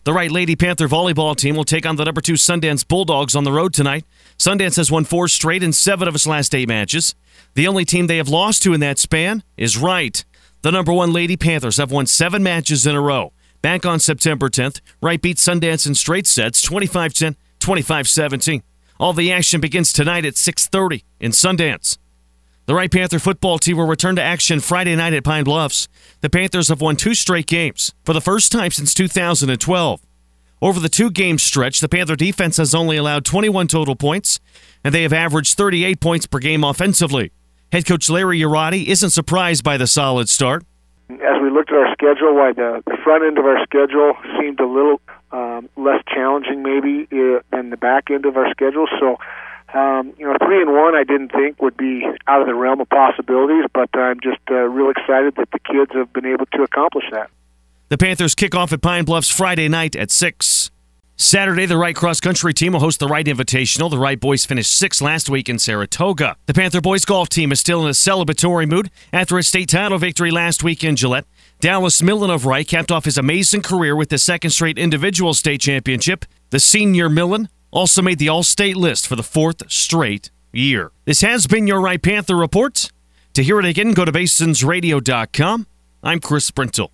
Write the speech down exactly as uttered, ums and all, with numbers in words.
The Wright Lady Panther volleyball team will take on the number two Sundance Bulldogs on the road tonight. Sundance has won four straight in seven of its last eight matches. The only team they have lost to in that span is Wright. The number one Lady Panthers have won seven matches in a row. Back on September tenth, Wright beat Sundance in straight sets, twenty-five ten, twenty-five seventeen. All the action begins tonight at six thirty in Sundance. The Wright Panther football team will return to action Friday night at Pine Bluffs. The Panthers have won two straight games for the first time since two thousand twelve. Over the two-game stretch, the Panther defense has only allowed twenty-one total points, and they have averaged thirty-eight points per game offensively. Head coach Larry Urati isn't surprised by the solid start. As we looked at our schedule, why the, the front end of our schedule seemed a little um, less challenging maybe uh, than the back end of our schedule. So, um, you know, three and one I didn't think would be out of the realm of possibilities, but I'm just uh, real excited that the kids have been able to accomplish that. The Panthers kick off at Pine Bluffs Friday night at six. Saturday, the Wright cross-country team will host the Wright Invitational. The Wright boys finished sixth last week in Saratoga. The Panther boys golf team is still in a celebratory mood after a state title victory last week in Gillette. Dallas Millen of Wright capped off his amazing career with the second straight individual state championship. The senior Millen also made the all-state list for the fourth straight year. This has been your Wright Panther Report. To hear it again, go to basins radio dot com. I'm Chris Sprintle.